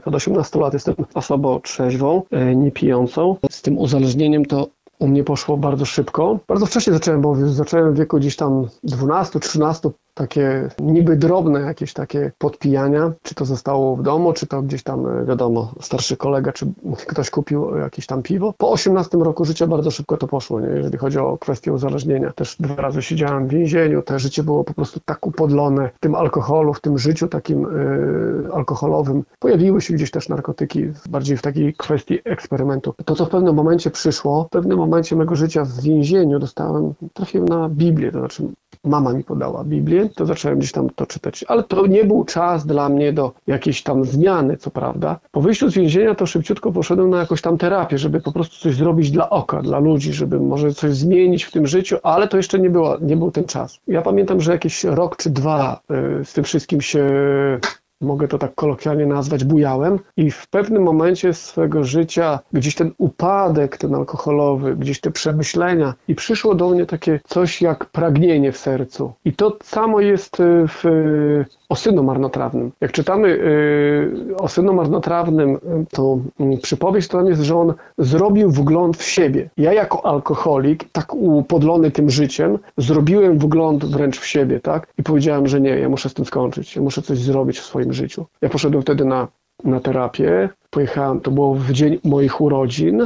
Od 18 lat jestem osobą trzeźwą, niepijącą. Z tym uzależnieniem to u mnie poszło bardzo szybko. Bardzo wcześnie zacząłem, bo zacząłem w wieku gdzieś tam 12-13, takie niby drobne jakieś takie podpijania, czy to zostało w domu, czy to gdzieś tam, wiadomo, starszy kolega, czy ktoś kupił jakieś tam piwo. Po 18 roku życia bardzo szybko to poszło, nie? Jeżeli chodzi o kwestię uzależnienia. Też 2 razy siedziałem w więzieniu, te życie było po prostu tak upodlone w tym alkoholu, w tym życiu takim alkoholowym. Pojawiły się gdzieś też narkotyki, bardziej w takiej kwestii eksperymentu. To, co w pewnym momencie przyszło, w pewnym momencie mego życia w więzieniu trafiłem na Biblię, to znaczy mama mi podała Biblię, to zacząłem gdzieś tam to czytać, ale to nie był czas dla mnie do jakiejś tam zmiany, co prawda. Po wyjściu z więzienia to szybciutko poszedłem na jakąś tam terapię, żeby po prostu coś zrobić dla oka, dla ludzi, żeby może coś zmienić w tym życiu, ale to jeszcze nie był ten czas. Ja pamiętam, że jakiś rok czy 2 z tym wszystkim się, mogę to tak kolokwialnie nazwać, bujałem i w pewnym momencie swego życia gdzieś ten upadek, ten alkoholowy, gdzieś te przemyślenia i przyszło do mnie takie coś jak pragnienie w sercu. I to samo jest o synu marnotrawnym. Jak czytamy o synu marnotrawnym, to przypowieść to tam jest, że on zrobił wgląd w siebie. Ja jako alkoholik, tak upodlony tym życiem, zrobiłem wgląd wręcz w siebie, tak? I powiedziałem, że nie, ja muszę z tym skończyć, ja muszę coś zrobić w swoim życiu. Ja poszedłem wtedy na terapię. Pojechałem, to było w dzień moich urodzin,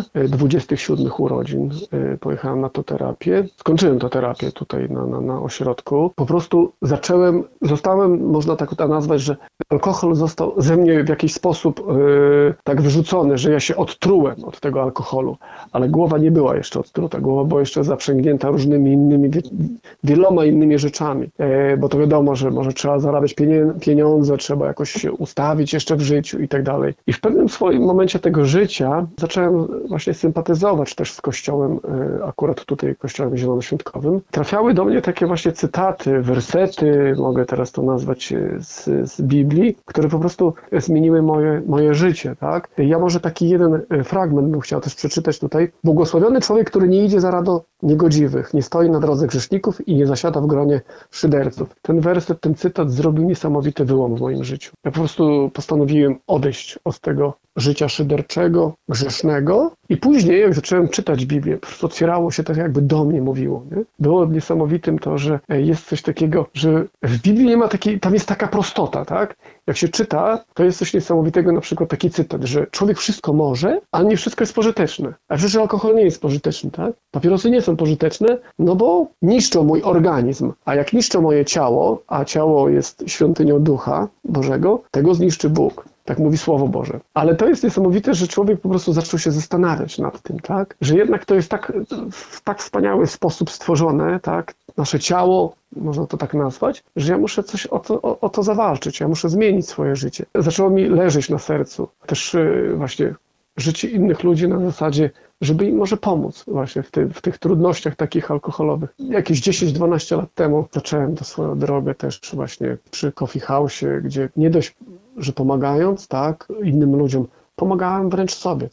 27 urodzin, pojechałem na tę terapię. Skończyłem tę terapię tutaj na ośrodku. Po prostu zostałem, można tak to nazwać, że alkohol został ze mnie w jakiś sposób tak wyrzucony, że ja się odtrułem od tego alkoholu, ale głowa nie była jeszcze odtruta, głowa była jeszcze zaprzęgnięta różnymi innymi, wieloma innymi rzeczami, bo to wiadomo, że może trzeba zarabiać pieniądze, trzeba jakoś się ustawić jeszcze w życiu i tak dalej. I w pewnym swoim momencie tego życia zacząłem właśnie sympatyzować też z kościołem, akurat tutaj kościołem zielonoświątkowym. Trafiały do mnie takie właśnie cytaty, wersety, mogę teraz to nazwać z Biblii, które po prostu zmieniły moje życie, tak? Ja może taki jeden fragment bym chciał też przeczytać tutaj. Błogosławiony człowiek, który nie idzie za radą niegodziwych, nie stoi na drodze grzeszników i nie zasiada w gronie szyderców. Ten werset, ten cytat zrobił niesamowity wyłom w moim życiu. Ja po prostu postanowiłem odejść od tego życia szyderczego, grzesznego i później, jak zacząłem czytać Biblię, po prostu otwierało się tak jakby do mnie mówiło. Nie? Było niesamowitym to, że jest coś takiego, że w Biblii nie ma takiej, tam jest taka prostota, tak? Jak się czyta, to jest coś niesamowitego, na przykład taki cytat, że człowiek wszystko może, ale nie wszystko jest pożyteczne. A przecież alkohol nie jest pożyteczny, tak? Papierosy nie są pożyteczne, no bo niszczą mój organizm. A jak niszczą moje ciało, a ciało jest świątynią Ducha Bożego, tego zniszczy Bóg. Tak mówi Słowo Boże. Ale to jest niesamowite, że człowiek po prostu zaczął się zastanawiać nad tym, tak? Że jednak to jest w tak wspaniały sposób stworzone, tak? Nasze ciało, można to tak nazwać, że ja muszę coś o to zawalczyć, ja muszę zmienić swoje życie. Zaczęło mi leżeć na sercu. Też właśnie życie innych ludzi na zasadzie, żeby im może pomóc właśnie w tych trudnościach takich alkoholowych. Jakieś 10-12 lat temu zacząłem tę swoją drogę też właśnie przy Coffee House, gdzie nie dość, że pomagając, tak, innym ludziom, pomagałem wręcz sobie.